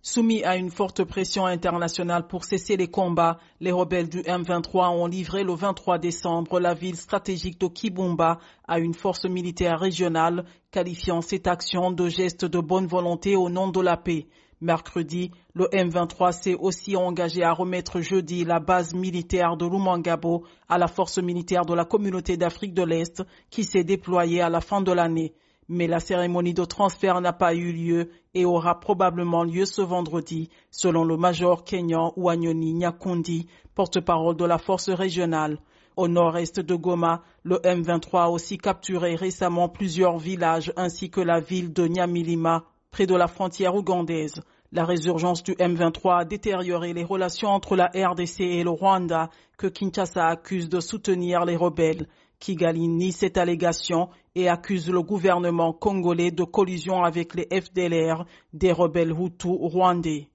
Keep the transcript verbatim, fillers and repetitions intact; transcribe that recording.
Soumis à une forte pression internationale pour cesser les combats, les rebelles du M vingt-trois ont livré le vingt-trois décembre la ville stratégique de Kibumba à une force militaire régionale, qualifiant cette action de geste de bonne volonté au nom de la paix. Mercredi, le M vingt-trois s'est aussi engagé à remettre jeudi la base militaire de Lumangabo à la force militaire de la Communauté d'Afrique de l'Est qui s'est déployée à la fin de l'année. Mais la cérémonie de transfert n'a pas eu lieu et aura probablement lieu ce vendredi, selon le major Kenyan Wanyoni Nyakundi, porte-parole de la force régionale. Au nord-est de Goma, le M vingt-trois a aussi capturé récemment plusieurs villages ainsi que la ville de Nyamilima, près de la frontière ougandaise. La résurgence du M vingt-trois a détérioré les relations entre la R D C et le Rwanda, que Kinshasa accuse de soutenir les rebelles. Kigali nie cette allégation et accuse le gouvernement congolais de collusion avec les F D L R, des rebelles hutus rwandais.